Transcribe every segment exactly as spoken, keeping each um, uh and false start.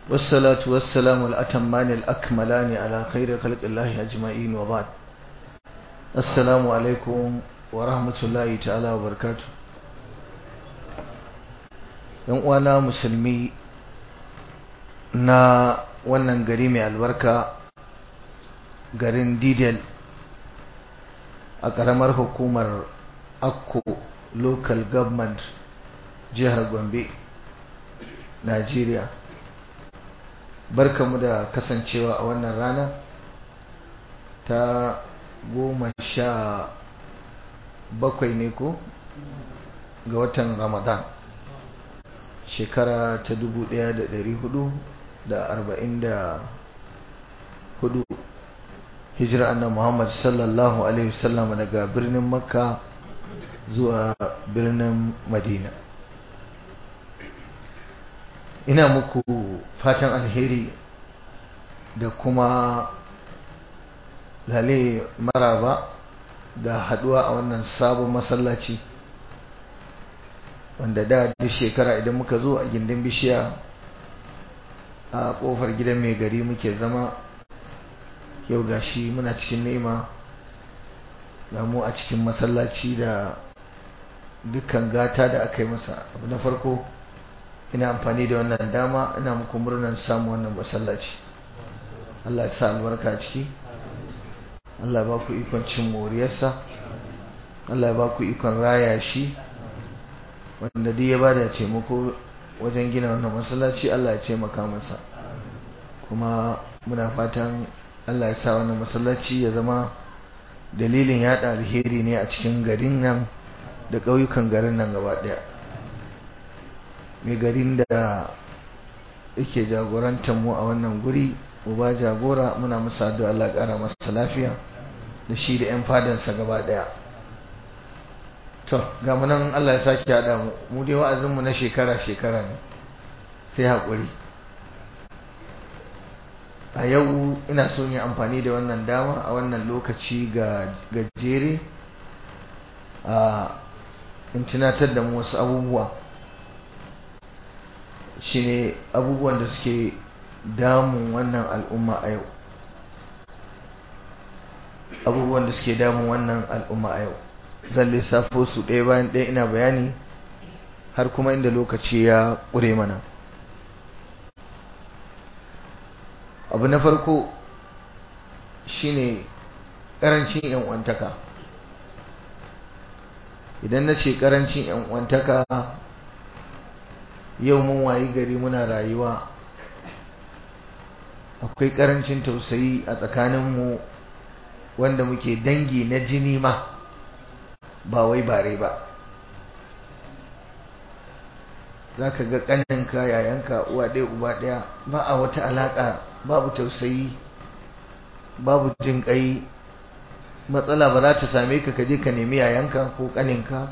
والصلاة والسلام الأتمان الأكملان على خير خلق الله أجمعين وبعد. السلام عليكم ورحمة الله تعالى وبركاته. ‘Yan uwana musulmi na wannan gari mai albarka, garin Didel a ƙaramar hukumar Akko Local Government, jihar Gombe, Najeriya. Barkamu da kasancewa a wannan rana ta goma sha bakwai ne ko ga watan Ramadan, shekara ta dubu ɗaya da ɗari hudu da arba'in da hudu hijira annabi Muhammad sallallahu alaihi wasallam daga birnin Makka zuwa birnin Madina. Ina muku fatan alheri da kuma lale maraba da haduwa a wannan sabon masallaci wanda da duk shekara idan muka zo a gindin bishiya a kofar gidan mai gari muke zama. Yau gashi muna cikin nema ga mu a cikin masallaci da dukkan gata da aka yi masa. Abu na farko, ina amfani da wannan dama ina muku murnar samu wannan masallaci. Allah ya sa albarka ciki, Allah ya ba ku ikon cin moriyarsa, Allah ya ba ku ikon raya shi. Wanda duk ya bada taimako wajen gina wannan masallaci, Allah ya taimaka masa. Kuma muna fatan Allah ya sa wannan masallaci ya zama dalilin yada alheri ne a cikin garin nan da ƙauyukan garin nan gaba ɗaya. Mai garin da yake jagorantar mu a wannan guri, uba jagora, muna musa addu'a Allah ya ƙara masa lafiya da shi da 'yan fadansa gaba ɗaya. To ga mu nan, Allah ya sake haɗa mu mu dai wa'azinmu na shekara-shekara ne, sai haƙuri. A yau ina son yi amfani da wannan dama a wannan lokaci ga gajere a in tunatar da mu wasu abubuwa, shine abubuwan da suke damun wannan al'umma a yau abubuwan da suke damun wannan al'umma a yau zan lissafo su ɗaya bayan ɗaya ina bayani har kuma inda lokaci ya ƙure mana. Abu na farko shine ƙarancin yan uwantaka. Idan na ce ƙarancin yan uwantaka, yau mun wayi gari muna rayuwa akwai ƙarancin tausayi a tsakaninmu, wanda muke dangi na jini ma ba wai bare ba. za ka ga ƙaninka, yayanka, uwa ɗaya uba ɗaya, ba a wata alaƙa, babu tausayi, babu jin ƙai. Matsala ba za ta same ka kaje ka nemi yayanka ko ƙaninka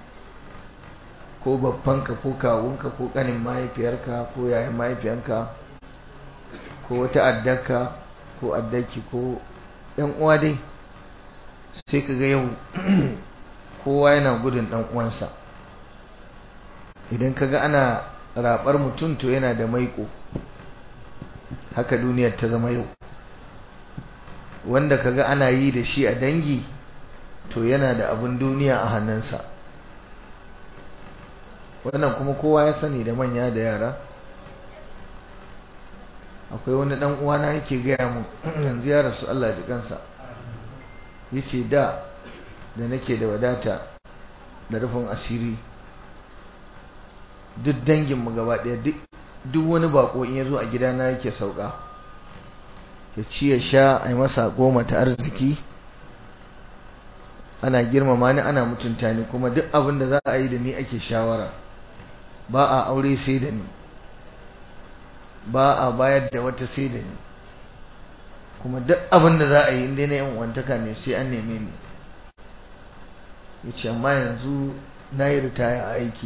ko babbanka ko kawunka ko ƙanin mahaifiyarka ko yayan mahaifiyanka ko wata addarka ko addarki ko ɗan uwa dai, sai ka ga yau kowa yana gudun ɗan uwansa. Idan ka ga ana raɓar mutum to yana da maiƙo. Haka duniyar ta zama yau. Wanda ka ga ana yi da shi a dangi to yana da abin duniya a hannunsa. Wannan kuma kowa ya sani, da manya da yara. Akwai wani ɗan uwana yake gaya mu yanzu ya rasu, Allah ya ji kansa. Yace da da nake da wadata da rufin asiri, duk danginmu gaba ɗaya, duk wani bako in ya zo a gidana yake sauka, ya ci ya sha, a yi masa goma ta arziki, ana girmama ni, ana mutunta ni, kuma duk abin da za a yi da ni ake shawara. Ba a aure sai da ni, ba a bayar da wata sai da ni, kuma duk abin da za a yi inda na yin wantaka ne sai an neme ni. Ya ce amma yanzu na yi ritaya a aiki,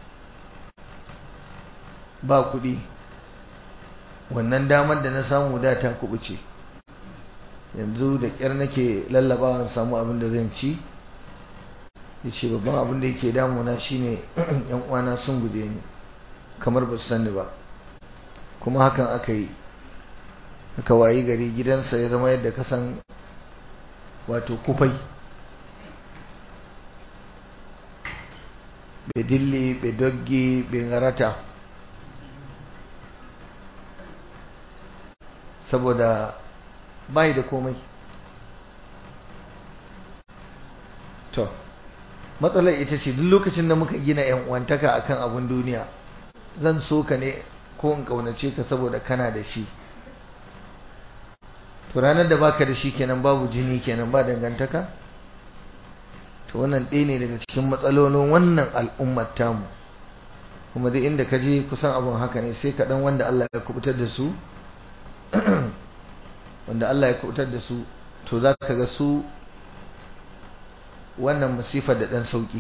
ba kuɗi, wannan damar da na samu da ta kubuce, yanzu da ƙyar nake lallabawa samu abin da zan ci. Ya ce babban abin da yake damuna shine yan uwana sun guje ni kamar ba su sani ba, kuma hakan aka yi, aka wayi gari gidansa ya zama yadda ka san wato kufai, bai dilli bai doggi bai ngarata, saboda bai da komai. To matsalar ita ce duk lokacin da muka gina yan uwantaka akan abun duniya, zan so ka ne ko in kaunace ka saboda kana da shi, to ranar da baka da shi kenan babu jini kenan, ba dangantaka. to wannan ɗaya ne daga cikin matsalolin wannan al'ummar tamu, kuma duk inda ka je kusan abun haka ne, sai kaɗan wanda Allah ya kubutar da su wanda Allah ya kubutar da su to za ka ga su wannan masifar da ɗan sauƙi.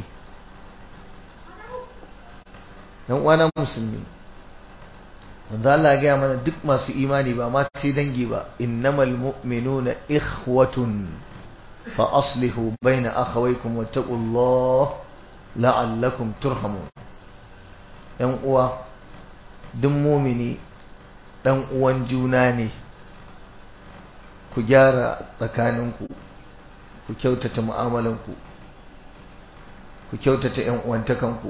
ɗan uwana musulmi, wanda Allah ya gaya mana duk masu imani ba ma sai dangi ba, innamal mu'minuna ikhwatun fa aslihu baina akhawaykum wattaqullaha la'allakum turhamun. ɗan uwa, duk mumini ɗan uwan juna ne, ku gyara tsakaninku, ku kyautata mu'amalanku, ku kyautata ƴan uwantakanku.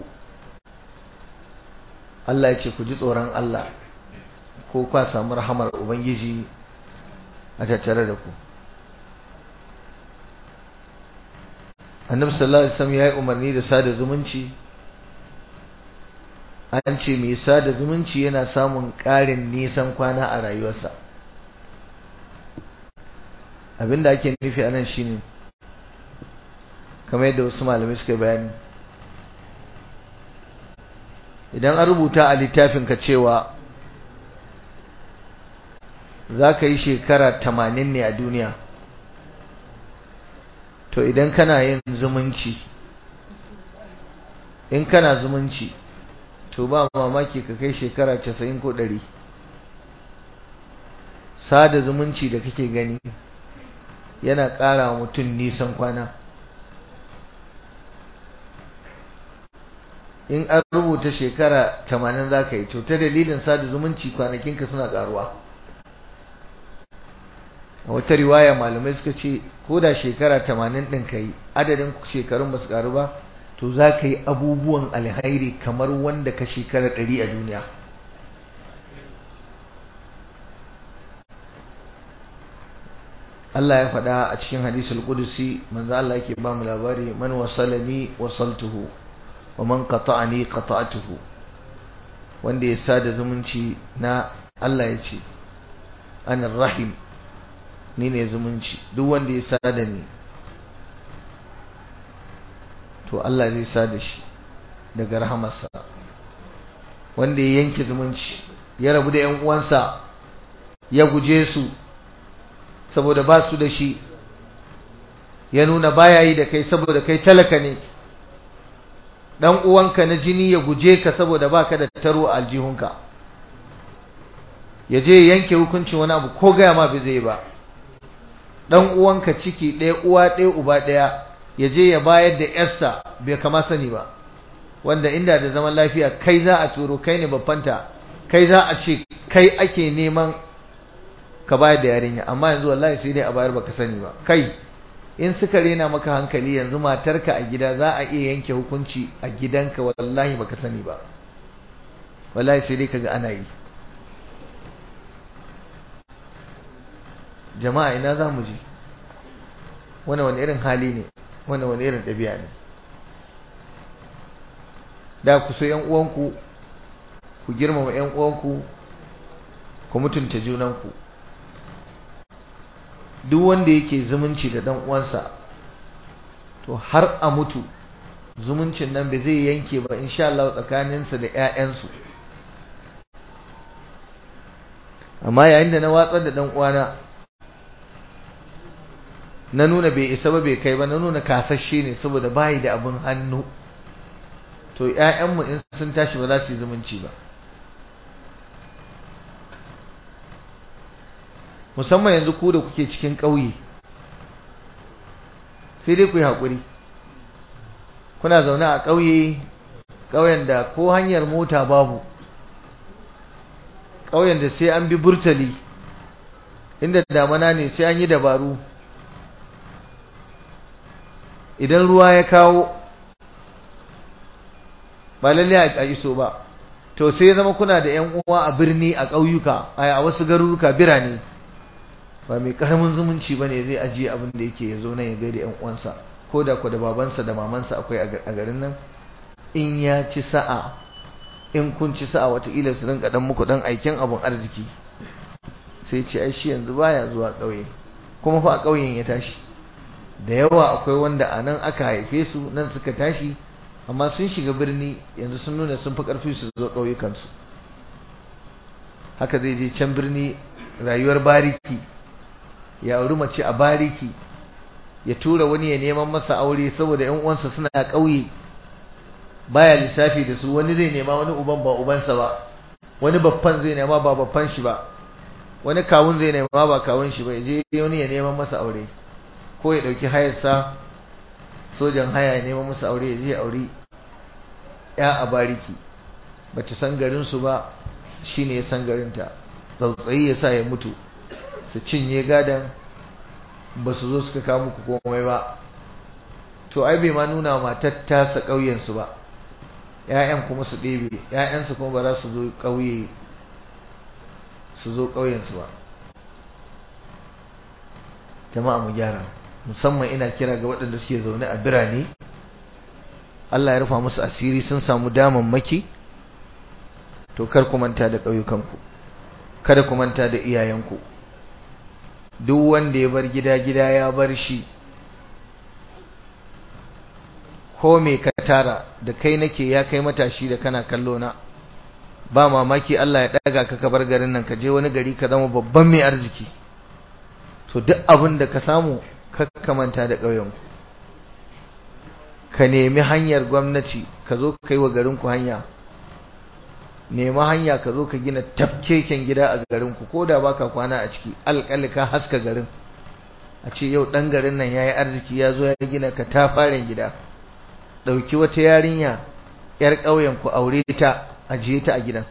Allah ya ce ku ji tsoron Allah ko kwa samu rahamar Ubangiji a tattare da ku. Annabi sallallahu alaihi wasallam ya yi umarni da sada zumunci. An ce mai sada zumunci yana samun ƙarin nisan kwana a rayuwarsa. Abinda ake nufi a nan shine kamar yadda wasu malamai suka bayani, idan an rubuta a littafinka cewa za ka yi shekara tamanin ne a duniya, to idan kana yin zumunci, in kana zumunci to ba mamaki ka kai shekara casa'in ko ɗari. Sada zumunci da kake gani yana ƙara wa mutum nisan kwana. In an rubuta shekara tamanin za ka yi, to ta dalilin sada zumunci kwanakinka suna ƙaruwa. A wata riwaya malamai suka ce ko da shekara tamanin ɗin ka yi, adadin shekarun ba su ƙaru ba, to za ka yi abubuwan alhairi kamar wanda ka shekara ɗari a duniya. Allah ya faɗa a cikin hadisul qudusi, manzo Allah yake ba mu labari, man wasalani wasaltuhu wa man qata'ani qata'tuhu. Wanda ya sada zumunci na, Allah ya ce anar rahim, ni ne zumunci, duk wanda ya sada ni to Allah zai sada shi daga rahamarsa. Wanda ya yanke zumunci, ya rabu da ƴan uwansa, ya guje su saboda ba su da shi, ya nuna baya yi da kai saboda kai talaka ne, dan uwanka na jini ya guje ka saboda baka da taro a aljihunka, ya je yanke hukuncin wani abu ko gaya ma bai zai ba. Dan uwanka ciki ɗaya uwa ɗaya uba ɗaya ya je ya bayar da yarsa bai kama sani ba, wanda inda da zaman lafiya kai za a turo, kai ne babbanta, kai za a ce kai ake neman ka bayar da yarinya, amma yanzu wallahi sai dai a bayar baka sani ba. Kai in suka rena maka hankali, yanzu matarka a gida za a iya yanke hukunci a gidanka, wallahi baka sani ba, wallahi sai dai kaga ana yi. Jama'a ina za mu je? Wani wani irin hali ne, wani wani irin ɗabi'a ne? Da ku so ƴan uwanku, ku girmama ƴan uwanku, ku mutunta junanku. Duk wanda yake zumunci da dan uwansa, to har a mutu zumuncin nan bai zai yanke ba insha Allah tsakaninsa da ƴaƴansu. Amma yayin da na watsar da dan uwana, na nuna bai isa ba bai kai ba, na nuna kasashe ne saboda bayi da abin hannu, to ƴaƴanmu in sun tashi ba za su yi zumunci ba. Musamman yanzu ku da kuke cikin ƙauye, sai dai ku yi haƙuri. Kuna zaune a ƙauye, ƙauyen da ko hanyar mota babu, ƙauyen da sai an bi burtali, inda damana ne sai an yi dabaru, idan ruwa ya kawo ba lalle a iso ba. To sai ya zama kuna da ƴan uwa a birni, a ƙauyuka, a wasu garuruka, birane, ba mai karamin zumunci bane zai ajiye abin da yake ya zo nan ya gaida ƴan uwansa, ko da ku da babansa da mamansa akwai a garin nan. In ya ci sa'a, in kun ci sa'a, wataƙila su rinka dan muku dan aikin abun arziki. Sai ce ai shi yanzu baya zuwa ƙauye, kuma fa a ƙauyen ya tashi. Da yawa akwai wanda a nan aka haife su, nan suka tashi, amma sun shiga birni yanzu sun nuna sun fi ƙarfi su zo ƙauyukansu. Haka zai je can birni, rayuwar bariki, ya auri mace a bariki, ya tura wani ya neman masa aure saboda ƴan uwansa suna ƙauye, baya lissafi da su. Wani zai nema wani uban ba ubansa ba, wani babban zai nema ba babban shi ba, wani kawun zai nema ba kawun shi ba, je wani ya neman masa aure, ko ya dauki hayarsa sojan haya ya neman masa aure, ya je aure ya a bariki, bata san garin su ba, shine ya san garin ta. Tsautsayi ya sa ya mutu, su cinye gadan, ba su zo suka kawo muku komai ba. To ai bai ma nuna matar tasa ƙauyen su ba, ƴaƴan kuma su ɗebe, ƴaƴansu kuma ba za su zo ƙauye su zo ƙauyen su ba. Jama'a mu gyara, musamman ina kira ga waɗanda suke zaune a birane, Allah ya rufa musu asiri, sun samu damammaki, to kar ku manta da ƙauyukanku, kada ku manta da iyayenku. Duk wanda ya bar gida, gida ya bar shi. Ko me ka tara, da kai nake, ya kai matashi da kana kallo na, ba mamaki Allah ya daga ka ka bar garin nan ka je wani gari ka zama babban mai arziki. To duk abin da ka samu, ka manta da ƙauyenku, ka nemi hanyar gwamnati, ka zo ka yi wa garinku hanya. Nemi hanya ka zo ka gina tafkeken gida a garinku, ko da baka kwana a ciki, alƙali ka haska garin, a ce yau ɗan garin nan ya yi arziki, ya zo ya gina ka tafaren gida. Ɗauki wata yarinya ‘yar ƙauyen ku aure ta, ajiye ta a gidan.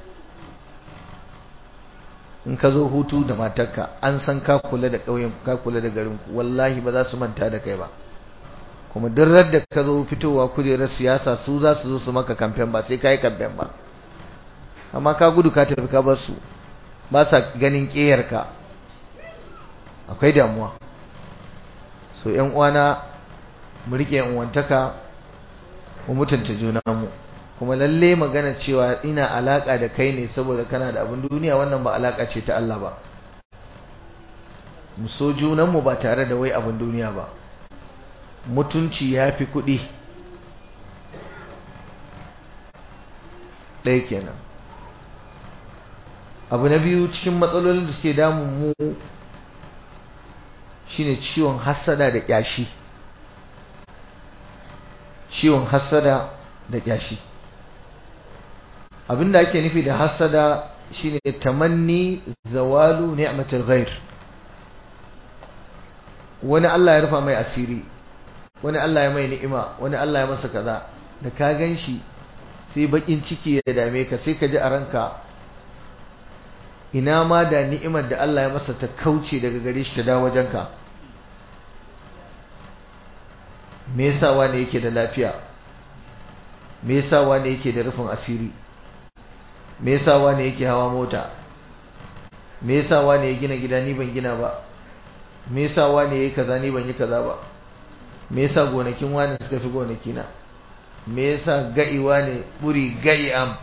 In ka zo hutu da matarka, an san ka kula da ƙauyen ku, ka kula da garin ku, wallahi ba za su manta da kai ba. Kuma duk da ka zo fitowa kujerar siyasa, su za su zo su maka kamfen, ba sai ka yi kamfen ba. Amma ka gudu ka tafi ka bar su, ba sa ganin ƙeyarka, akwai damuwa. So ƴan uwana, mu rike ƴan uwantaka, mu mutunta junanmu. Kuma lalle magana cewa ina alaka da kai ne saboda kana da abin duniya, wannan ba alaka ce ta Allah ba. Mu so junanmu ba tare da wai abin duniya ba. Mutunci ya fi kuɗi. ɗaya kenan. Abu na biyu cikin matsalolin da suke damun mu shine ciwon hassada da ƙyashi. Ciwon hassada da ƙyashi. Abinda ake nufi da hassada shine tamanni zawalu ni'matul ghair. Wani Allah ya rufa mai asiri, wani Allah ya mai ni'ima, wani Allah ya masa kaza, da ka ganshi sai bakin ciki ya dame ka, sai ka ji a ranka ina ma da ni'imar da Allah ya masa ta kauce daga gare shi ta dawo wajenka. Me yasa wani yake da lafiya? Me yasa wani yake da rufin asiri? Me yasa wani yake hawa mota? Me yasa wani ya gina gida ni ban gina ba? Me yasa wani yayi kaza ni ban yi kaza ba? Me yasa gonakin wani suka fi gonakina? Me yasa ga'i wani buri ga'i am?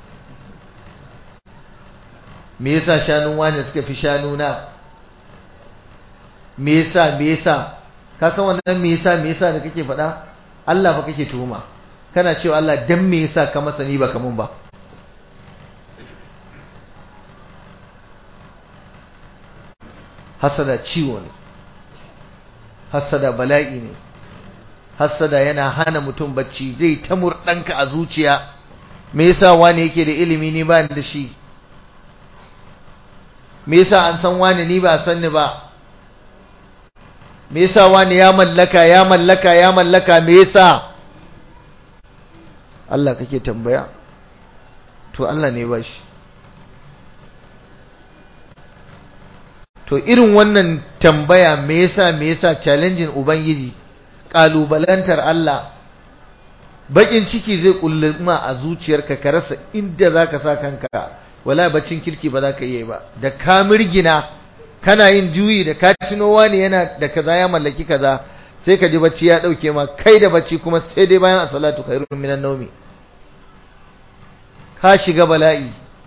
Me yasa shanun wani suka fi shanuna? Me yasa me yasa ka san wannan me yasa me yasa da kake faɗa? Allah fa kake tuhuma. Kana cewa Allah dan me yasa ka masa ni ba kamun ba? Hasada ciwo ne. Hasada bala'i ne. Hasada yana hana mutum bacci, zai ta murdanka a zuciya. Me yasa wani yake da ilimi ni ba ni da shi? Me yasa an san wani ni ba san ni ba? Me yasa wani ya mallaka ya mallaka ya mallaka me yasa? Allah kake tambaya? To Allah ne ba shi. to irin wannan tambaya me yasa me yasa challenging ubangiji, kalubalantar Allah, bakin ciki zai kulluma a zuciyarka ka rasa inda zaka sa kanka, wala baccin kirki ba za ka yi ba. Da ka mirgina kana yin juyi da ka tuno wani yana da kaza ya mallaki kaza, sai ka ji bacci ya dauke ma, kai da bacci kuma sai dai bayan as-salatu khairun minan nawmi. Ka shiga bala'i.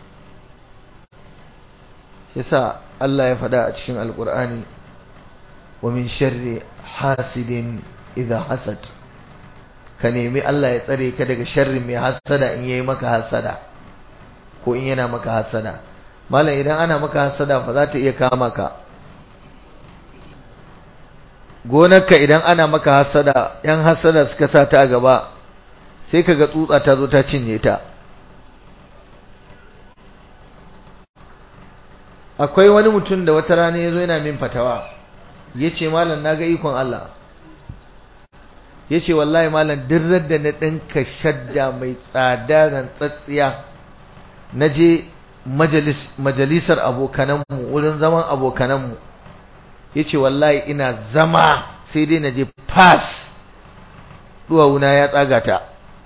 Yasa Allah ya faɗa a cikin Alƙur'ani, wa min sharri hasidin idha hasad. Ka nemi Allah ya tsare ka daga sharrin mai hasada in yayi maka hasada ko in yana maka hasada. Malam, idan ana maka hasada fa za ta iya kama ka. Gonarka idan ana maka hasada, yan hasada suka sa ta a gaba, sai kaga tsutsa ta zo ta cinye ta. Akwai wani mutum da wata rana ya zo yana min fatawa, ya ce malam na ga ikon Allah, ya ce wallahi malam dirrar da na ɗinka shadda mai tsada rantsatsiya, na je majalisar abokananmu, wurin zaman abokananmu, ya ce wallahi ina zama sai dai na je fas duwawuna ya tsaga ta.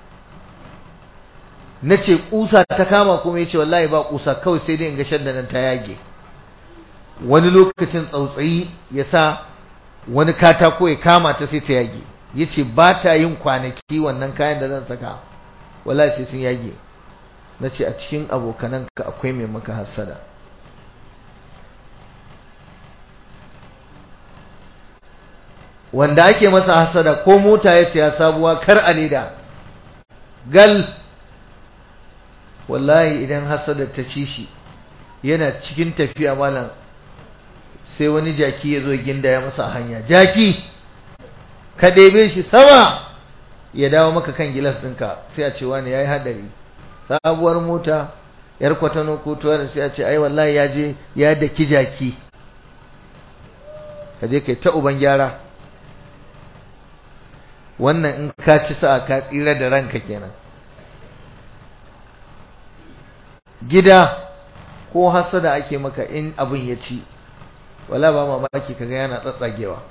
Na ce ƙusa ta kama kuma, ya ce wallahi ba ƙusa, kawai sai dai in ga shadda nan ta yage. Wani lokacin tsautsayi ya sa wani katako ya kama ta sai ta yage. Ya ce ba ta yin kwanaki wannan kayan da zan saka, wallahi sai sun yage. Na ce a cikin abokananka akwai mai maka hasada. Wanda ake masa hasada ko mota ya siya sabuwa kar a leda gal, wallahi idan hasada ta ci shi yana cikin tafiya malam, sai wani jaki ya zo ginda ya masa hanya. Jaki ka ɗebe shi sama ya dawo maka kan gilas ɗinka, sai a ce wani ya yi haɗari. Sabuwar mota yar kwatano ko tuwar, sai a ce ai wallahi ya je ya daki jaki. ka je kai ta uban gyara. Wannan in ka ci sa'a ka tsira da ranka kenan. Gida ko hasada ake maka in abin ya ci, wala ba mamaki kaga yana tsatsagewa.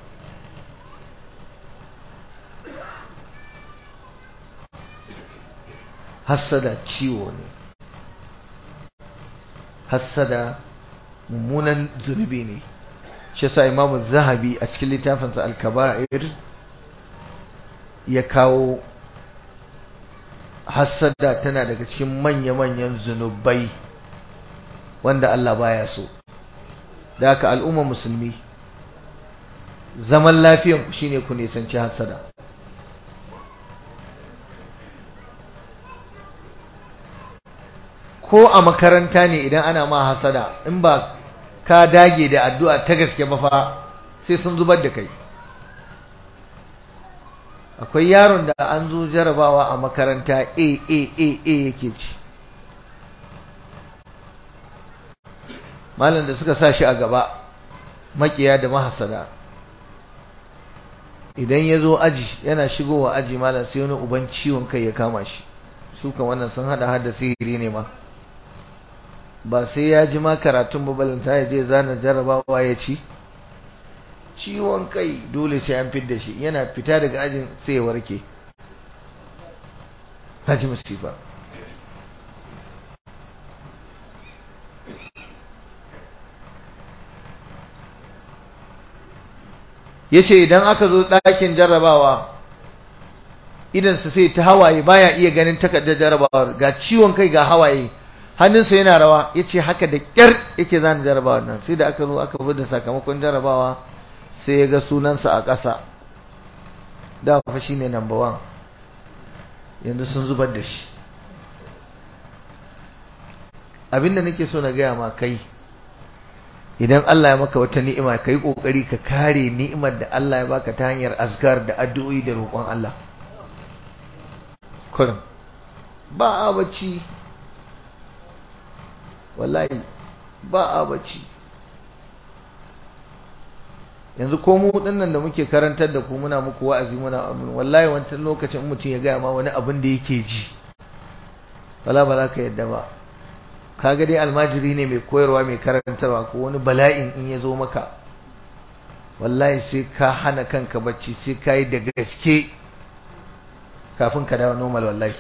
Hasada ciwo ne, hasada mummunan zunubi ne. Shi yasa Imam Zahabi a cikin littafinsa Al-Kaba'ir ya kawo hasada tana daga cikin manya-manyan zunubai wanda Allah baya so. Da haka al'umma musulmi, zaman lafiyan ku shine ku nisanci hasada. Ko a makaranta ne idan ana ma hasada, in ba ka dage da addu'a ta gaske ba fa sai sun zubar da kai. Akwai yaron da an zo jarabawa a makaranta A A A A yake ci. Malam da suka sa shi a gaba, makiya da mahasada, idan ya zo aji yana shigowa aji malam sai wani uban ciwon kai ya kama shi. Su kan wannan sun hada hada sihiri ne ma. Ba sai ya ji ma karatun babalanta ya je zana jarabawa ya ci. Ciwon kai dole sai an fidda shi, yana fita daga ajin sai ya warke. Haji musifa. Yace idan aka zo ɗakin jarrabawa, idansa sai ta hawaye, baya iya ganin takardar jarrabawar, ga ciwon kai ga hawaye, hannunsa yana rawa. Yace haka da ƙyar yake zana jarrabawar nan. Sai da aka zo aka bude sakamakon jarrabawa, sai ya ga sunansa a ƙasa. Da fa shine number one, yanzu sun zubar da shi. Abinda nake so na gaya ma kai, idan Allah ya maka wata ni'ima, kai kokari ka kare ni'imar da Allah ya baka ta hanyar azkar da addu'o'i da roƙon Allah. Kullum ba a bacci, wallahi ba a bacci. Yanzu ko mu dinnan da muke karantar da ku, muna muku wa'azi, muna amin, wallahi wancan lokacin mutum ya gaya ma wani abin da yake ji, wala ba za ka yadda ba. kaga dai almajiri ne mai koyarwa mai karantarwa ko wani bala'in in ya zo maka wallahi sai ka hana kanka bacci sai ka yi da gaske kafin ka dawo normal wallahi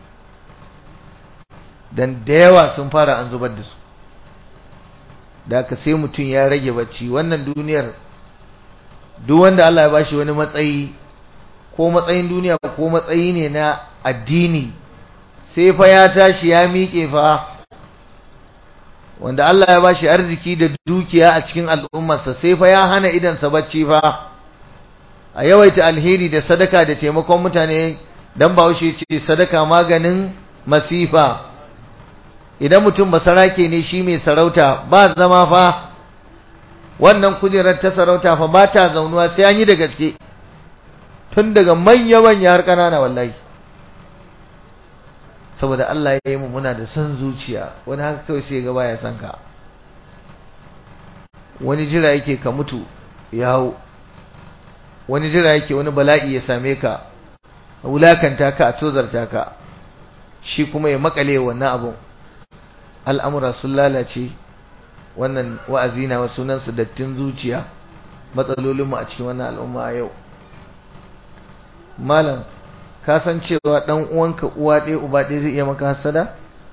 dan da yawa sun fara an zubar da su da aka sai mutum ya rage bacci. Wannan duniyar duk wanda Allah ya bashi wani matsayi ko matsayin duniya ko matsayi ne na addini sai fa ya tashi ya miƙe fa. Wanda Allah ya bashi arziki da dukiya a cikin al'ummarsa sai fa ya hana idansa bacci fa. A yawaita alheri da sadaka da taimakon mutane dan Bahaushe ce sadaka maganin masifa. Idan mutum basarake ne shi mai sarauta ba zama fa, wannan kujerar ta sarauta fa ba ta zaunuwa sai an yi da gaske, tun daga manya-manya har ƙanana wallahi. Saboda Allah ya yi mu muna da san zuciya, wani haka kawai sai gaba ya san ka, wani jira yake ka mutu ya hau, wani jira yake wani bala'i ya same ka, a wulakanta ka, a tozarta ka, shi kuma ya makale wannan abun. Al'amura sun lalace. Wannan wa'azi na wasu sunansu dattin zuciya, matsalolinmu a cikin wannan al'umma a yau. Malam, ka san cewa ɗan uwanka uwa ɗaya uba ɗaya zai iya maka hasada?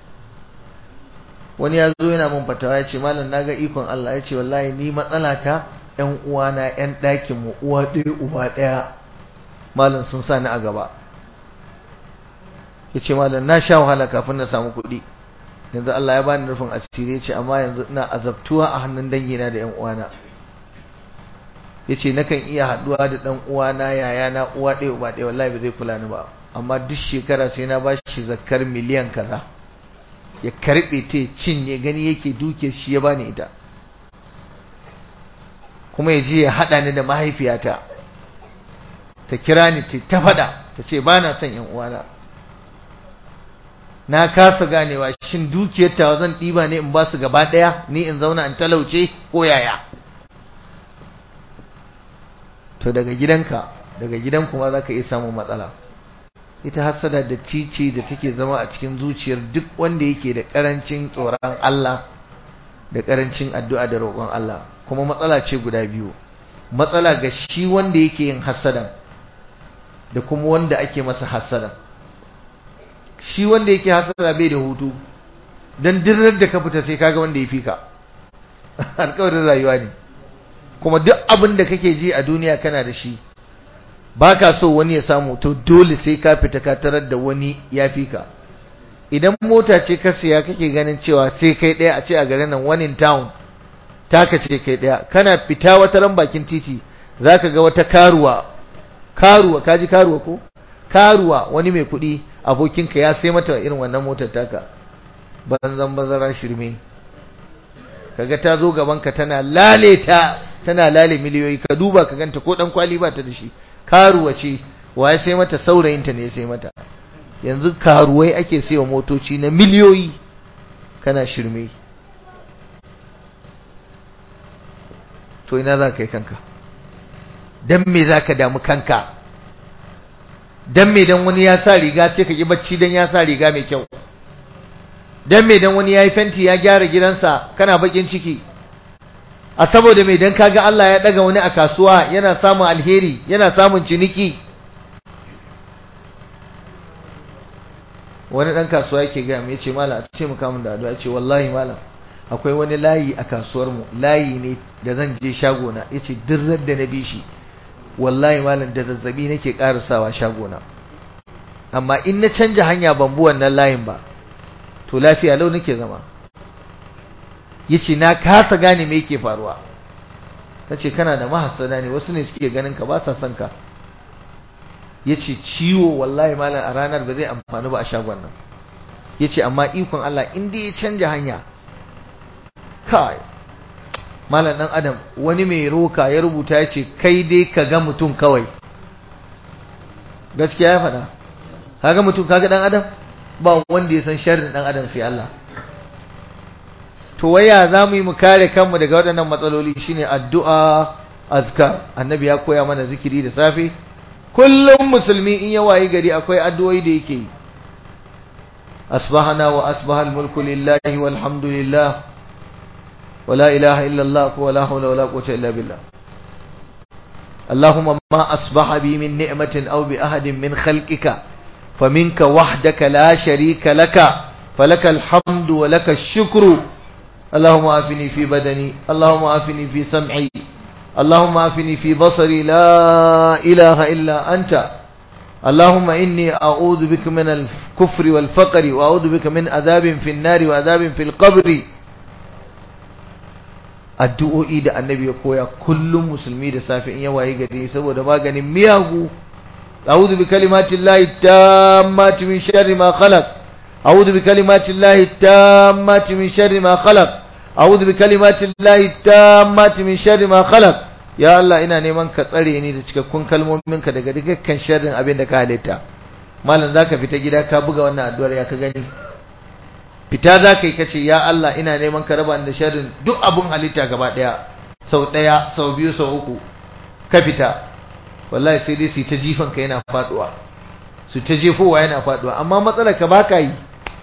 Wani ya zo yana mun fatawa ya ce, Malam, na ga ikon Allah. Ya ce, wallahi ni matsala ta ‘yan uwana ‘yan ɗakinmu uwa ɗaya uba ɗaya, Malam, sun sa ni a gaba. Ya ce, Malam, na sha wahala kafin na samu kuɗi. Yanzu Allah ya bani rufin asiri, ce amma yanzu ina azabtuwa a hannun dangina da ƴan uwana. Yace nakan iya haduwa da dan uwana yayana uwa ɗaya uba ɗaya, wallahi ba zai kula ni ba, amma duk shekara sai na bashi zakkar miliyan kaza, ya karbe ta cinye, gani yake duke shi ya bani ita, kuma ya je ya hada ni da mahaifiyata ta kira ni ta fada ta ce ba na son ƴan uwana. Na kasa ganewa shin dukiyar ta zan ɗiba ne in ba su gaba ɗaya, ni in zauna in talauce ko yaya? To daga gidanka, daga gidan kuma za ka iya samun matsala. Ita hassada da cici da take zama a cikin zuciyar duk wanda yake da ƙarancin tsoron Allah da ƙarancin addu'a da roƙon Allah. Kuma matsala ce guda biyu, matsala ga shi wanda yake yin hassadan da kuma wanda ake masa hassadan. Shi wanda yake hasada bai da hutu, dan dirrar da ka fita sai kaga wanda ya fi ka. Alƙawarin rayuwa ne. Kuma duk abin da kake ji a duniya kana da shi, baka so wani ya samu, to dole sai ka fita ka tarar da wani ya fi ka. Idan mota ce ka siya kake ganin cewa sai kai ɗaya a ce a garin nan, one in town taka ce kai ɗaya, kana fita wata ran bakin titi zaka ga wata karuwa, karuwa kaji karuwa ko? Karuwa wani mai kuɗi abokinka ya sai mata irin wannan motar taka, banzan bazara shirme. Kaga ta zo gabanka tana laleta, tana lale miliyoyi, ka duba ka ganta ko dan kwali ba ta da shi, karuwa ce, waye sai mata? Saurayinta ne ya sai mata. Yanzu karuwai ake sayo motoci na miliyoyi, kana shirme. To ina za ka yi kanka? Dan me za ka damu kanka? Dan me dan wani ya sa riga ce ka ki bacci dan ya sa riga mai kyau? Dan me dan wani ya yi fenti ya gyara gidansa kana bakin ciki? A saboda me dan kaga Allah ya daga wani a kasuwa yana samun alheri, yana samun ciniki? Wani dan kasuwa yake ga mu yace mallam a ce mu kamun da addu'a, yace wallahi mallam akwai wani layi a kasuwar mu, layi ne da zan je shago na, yace dirrar da na bi shi wallahi malam da zazzabi nake karasawa shagona, amma in na canja hanya ban bu wannan layin ba to lafiya lau nake zama. Yace na kasa gane me yake faruwa. Nace kana da mahassada ne, wasu ne suke ganin ka ba sa son ka. Yace ciwo wallahi malam a ranar ba zai amfani ba a shagon nan. Yace amma ikon Allah in dai ya canja hanya, kai malam dan adam, wani mai roka ya rubuta ya ce kai dai ka ga mutum kawai. Gaskiya ya faɗa, kaga mutum kaga dan adam, ba wanda ya san sharrin dan adam sai Allah. To waya za mu yi mu kare kanmu daga waɗannan matsaloli? Shine addu'a, azkar. Annabi ya koya mana zikiri da safe, kullum musulmi in ya wayi gari akwai addu'o'i da yake yi. أصبحنا وأصبح الملك لله والحمد لله ولا إله إلا الله ولا حول ولا قوة إلا بالله. اللهم ما أصبح بي من نعمة أو بأحد من خلقك فمنك وحدك لا شريك لك فلك الحمد ولك الشكر. اللهم عافني في بدني، اللهم عافني في سمعي، اللهم عافني في بصري، لا إله إلا أنت. اللهم إني أعوذ بك من الكفر والفقر وأعوذ بك من عذاب في النار وعذاب في القبر. addu'o'i da annabi ya koya kullum musulmi da safe in ya waye gari saboda maganin miyagu. a'udhu bi kalimatillahi tammati min sharri ma khalaq a'udhu bi kalimatillahi tammati min sharri ma khalaq a'udhu bi kalimatillahi tammati min sharri ma khalaq. ya Allah ina neman ka tsare ni da cikakkun kalmominka daga dukkan sharrin abin da ka halitta. malam zaka fita gida ka buga wannan addu'ar ya ka gani, fita za ka yi kace ya Allah ina neman ka raba da sharrin duk abun halitta gaba daya, sau daya sau biyu sau uku ka fita, wallahi sai dai su ta jifan ka yana faduwa, su ta jefowa yana faduwa, amma matsalar ka baka yi.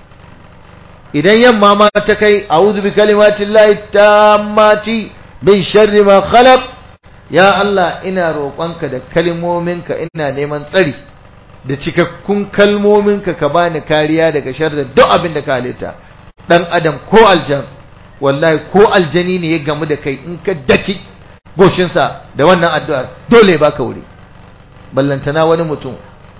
idan yamma ma ta kai a'udhu bi kalimatillahi tammati min sharri ma khalaq, ya Allah ina roƙonka da kalmominka, ina neman tsari da cikakkun kalmominka ka bani kariya daga sharrin duk abin da ka halitta, dan adam ko aljan. wallahi ko aljani ne ya gamu da kai in ka daki goshinsa da wannan addu'a dole baka wuri, ballantana wani mutum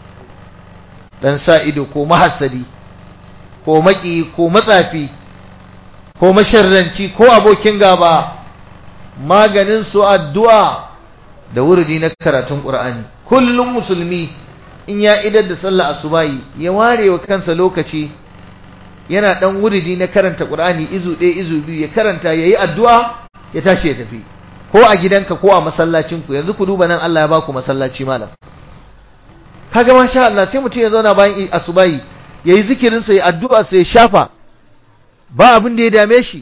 dan sa ido ko mahassadi ko maki ko matsafi ko masharranci ko abokin gaba. maganin su addu'a da wurdi na karatun Qur'ani. kullum musulmi in ya idar da sallah asubahi ya ware wa kansa lokaci yana dan wuridi na karanta Qur'ani izu ɗaya izu biyu ya karanta yayi addu'a ya tashi ya tafi, ko a gidanka ko a masallacin ku. yanzu ku duba nan Allah ya baku masallaci malam, kaga masha Allah sai mutum ya zauna bayan asubahi yayi zikirin sa ya addu'a sai ya shafa, ba abin da ya dame shi.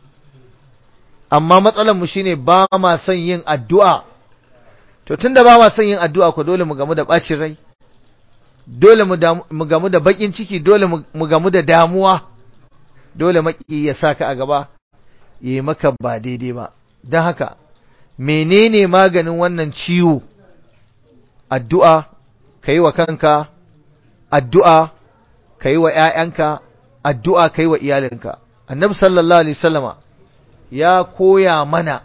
amma matsalar mu shine ba ma son yin addu'a. to tunda ba ma son yin addu'a ko dole mu gamu da bacin rai, dole mu gamu da bakin ciki, dole mu gamu da damuwa, dole maki ya saka a gaba yi maka ba daidai ba. don haka menene maganin wannan ciwo? addu'a kai wa kanka, addu'a kai wa ƴaƴanka, addu'a kai wa iyalinka. annabi sallallahu alaihi wasallama ya koya mana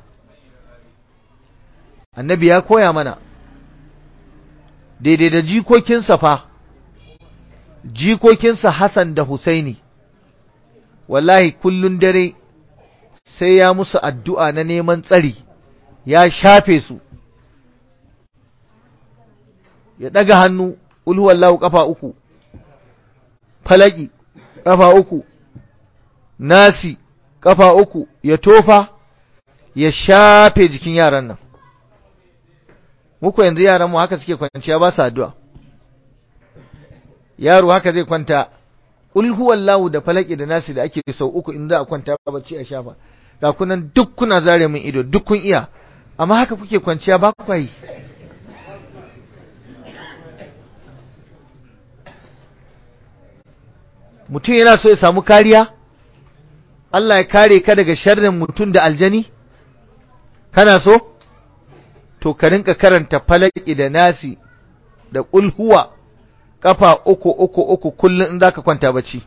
annabi ya koya mana daidai da jikokinsa fa, jikokinsa Hassan da Husaini, wallahi kullun dare sai ya musu addu'a na neman tsari, ya shafe su, ya daga hannu ulhuwallahu kafa uku, falaki kafa uku, nasi kafa uku, ya tofa ya shafe jikin yaran nan. muku yanzu yaran mu haka suke kwanciya ba su addu'a. yaro haka zai kwanta ul huwallahu da falaki da nasi da ake sau uku in za a kwanta bacci a shafa, ga kunan duk kuna zare min ido duk kun iya, amma haka kuke kwanciya ba ku yi. mutum yana so ya samu kariya, Allah ya kare ka daga sharrin mutum da aljani, kana so to ka rinka karanta falaki da nasi da qul huwa kafa uku uku uku kullun in zaka kwanta bacci.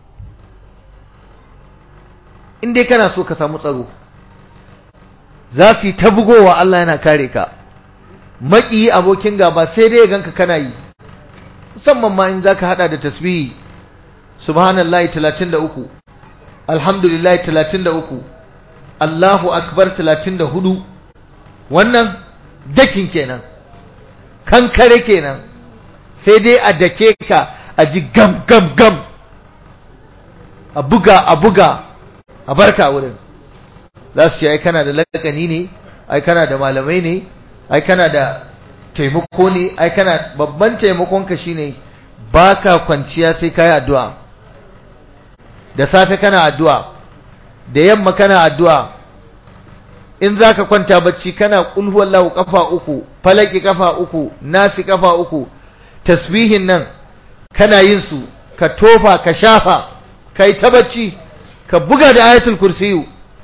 in dai kana so ka samu tsaro, za su yi ta bugowa, Allah yana kare ka. maki abokin gaba sai dai ya ganka kana yi, musamman ma in zaka hada da tasbihi subhanallahi talatin da uku, alhamdulillahi talatin da uku, Allahu akbar talatin da hudu. wannan dakin kenan, kankare kenan, sai dai a dake ka a ji gam gam gam, a buga a buga a barka wurin. za su ce ai kana da lakani ne, ai kana da malamai ne, ai kana da taimako ne, ai kana babban taimakonka shine baka kwanciya sai kai addu'a. da safe kana addu'a, da yamma kana addu'a, in zaka kwanta bacci kana qul huwallahu kafa uku, falaki kafa uku, nasi kafa uku, tasbihin nan kana yin su ka tofa ka shafa kai ta bacci ka buga da ayatul kursiyu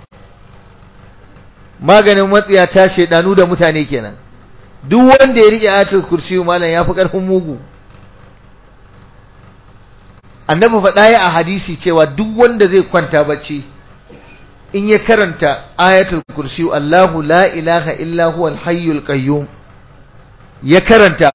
maganin matsiya ta shedanu da mutane kenan. Duk wanda ya rike ayatul kursiyu malam yafi karfin mugu. Annabi faɗa ya a hadisi cewa duk wanda zai kwanta bacci in ya karanta ayatul kursiyu Allahu la ilaha illa huwal hayyul qayyum ya karanta,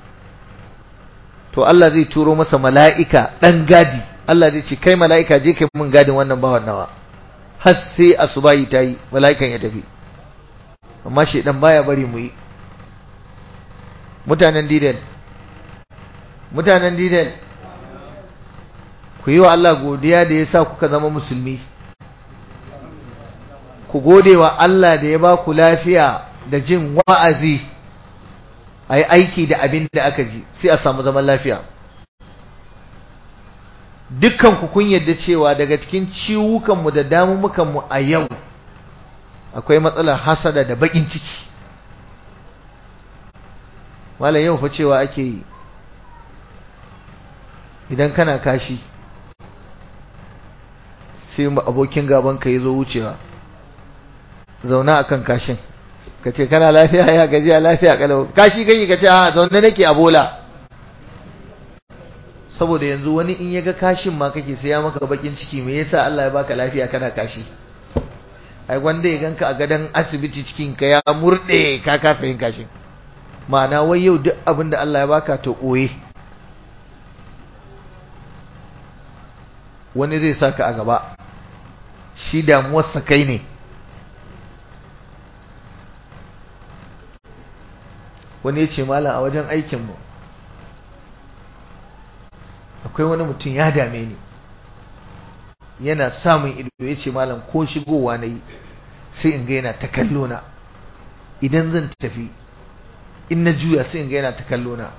to Allah zai turo masa mala'ika dan gadi. Allah zai ce kai mala'ika je kai mun gadin wannan bawan nawa har sai asubahi tayi mala'ikan ya tafi. Amma shedan baya bari mu yi. Mutanen Didel mutanen Didel ku yi wa Allah godiya da ya sa kuka zama musulmi. Ku gode wa Allah da ya ba ku lafiya da jin wa'azi, a yi aiki da abin da aka ji sai a samu zaman lafiya. Dukkan ku kun yadda cewa daga cikin ciwukanmu da damumukanmu a yau akwai matsalar hasada da bakin ciki. Malam yau fa cewa ake yi idan kana kashi sai abokin gaban ka yazo wucewa, zauna akan kashin kace kana lafiya, ya gaji, lafiya kalau, kashi kai kace a zauna nake a bola. Saboda yanzu wani in yaga kashin ma kake sai ya maka bakin ciki, me yasa Allah ya baka lafiya kana kashi? Ai wanda ya ganka a gadan asibiti cikin ka ya murde ka kasa yin kashin. Ma'ana wai yau duk abin da Allah ya baka to koye. Wani zai saka a gaba, shi damuwarsa kai ne. Wani ya ce malam a wajen aikinmu akwai wani mutum ya dame ni, yana samun ido. Ya ce malam ko shigowa na yi sai in ga yana ta kallo na, idan zan tafi in na juya sai in ga yana ta kallo na.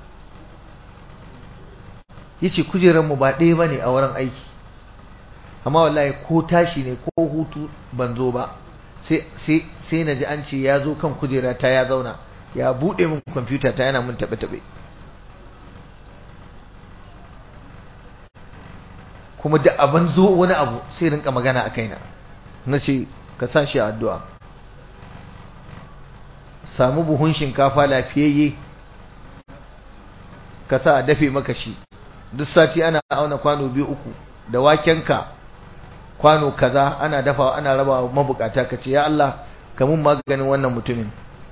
Ya ce kujeranmu ba ɗaya ba ne a wurin aiki, amma wallahi ko tashi ne ko hutu ban zo ba sai na ji an ce ya zo kan kujera ta ya zauna, ya buɗe min kwamfuta ta yana mun taɓe-taɓe. Kuma da abin zo wani abu sai rinka magana a kaina. Na ce ka sa shi a addu'a, samu buhun shinkafa lafiyayye ka sa a dafe maka shi, duk sati ana auna kwano biyu uku, da wakenka kwano kaza ana dafawa ana rabawa mabukata. Ka ce ya Allah ka mun maganin wannan mutumin.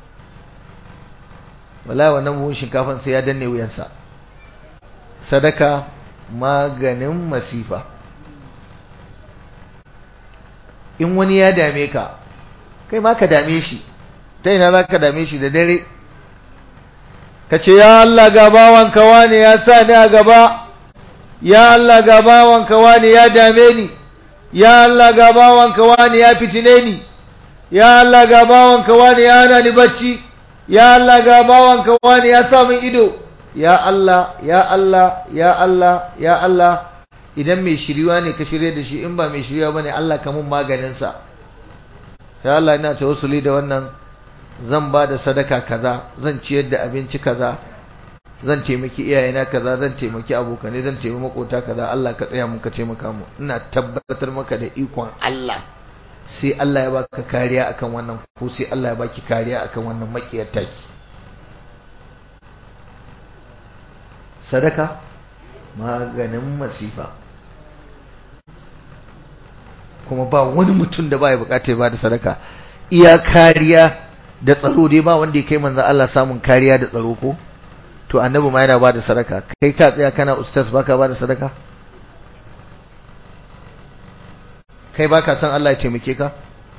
Wallahi wannan buhun shinkafan sai ya danne wuyansa. Sadaka maganin masifa. In wani ya dame ka, kai ma ka dame shi. Ta ina za ka dame shi? Da dare ka ce ya Allah ga bawanka wani ya sa ni a gaba, ya Allah ga bawanka wani ya dame ni, ya Allah ga bawanka wani ya fitine ni, ya Allah ga bawanka wani ya hana ni bacci, ya Allah ga bawanka wani ya sa min ido, ya Allah ya Allah ya Allah ya Allah. Idan mai shiriwa ne ka shirye da shi, in ba mai shiriwa bane Allah ka mun maganin sa. Ya Allah ina tawassuli da wannan, zan ba da sadaka kaza, zan ciyar da abinci kaza, zan taimaki iyayena kaza, zan taimaki abokanai, zan taimaki makota kaza. Allah ka tsaya mun ka taimaka mu. Ina tabbatar maka da ikon Allah sai Allah ya baka kariya akan wannan, ko sai Allah ya baki kariya akan wannan makiyar taki. Sadaka maganin masifa. Kuma ba wani mutum da baya bukatar ba da sadaka. Iya kariya da tsaro dai ba wanda ya kai manzon Allah samun kariya da tsaro ko? To annabi ma yana ba da sadaka. Kai ka tsaya kana ustaz baka ba da sadaka? Kai baka san Allah ya taimake ka?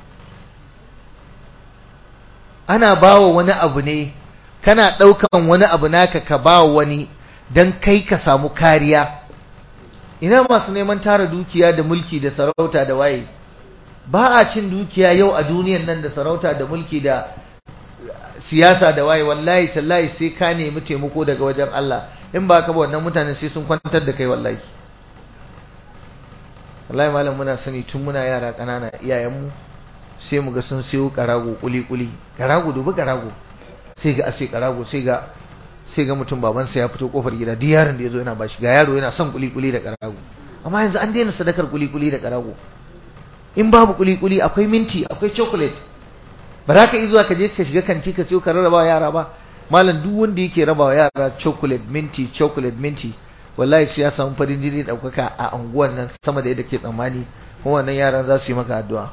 Ana bawa wani abu ne, kana daukan wani abu naka ka bawa wani dan kai ka samu kariya. Ina masu neman tara dukiya da mulki da sarauta da waye? Ba a cin dukiya yau a duniyan nan da sarauta da mulki da siyasa da waye, wallahi tallahi sai ka nemi taimako daga wajen Allah. In ba ka ba wannan mutanen sai sun kwantar da kai wallahi. Wallahi malam muna sani tun muna yara kanana, iyayenmu sai mu ga sun siyo karago kuli kuli. Karago dubi karago. Sai ga ase karago sai ga sai ga mutum babansa ya fito kofar gida duk yaron da yazo yana bashi, ga yaro yana son kuli-kuli da karago. Amma yanzu an daina sadakar kuli-kuli da karago. In babu kuli-kuli akwai minti, akwai chocolate. Ba za ka yi zuwa ka je ka shiga kanti ka siyo ka rarraba wa yara ba. Malam duk wanda yake raba wa yara chocolate minti, chocolate minti, wallahi sai ya samu farin jini daukaka a unguwan nan sama da yadda ke tsammani, kuma wannan yaran za su yi maka addu'a.